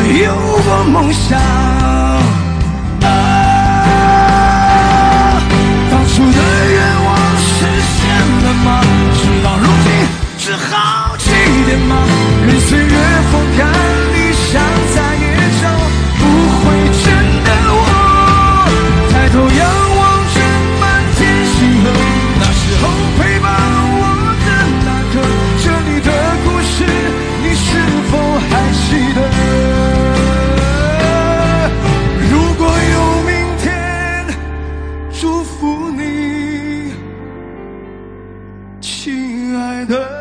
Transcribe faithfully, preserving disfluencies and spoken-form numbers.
有过梦想。啊，当初的愿望实现了吗？事到如今只好起点吗？任岁月风干，理想再也找不回真的我。抬头仰望着满天星河，那时候陪伴我的那个，这里的故事你是否还记得？如果有明天，祝福你，亲爱的。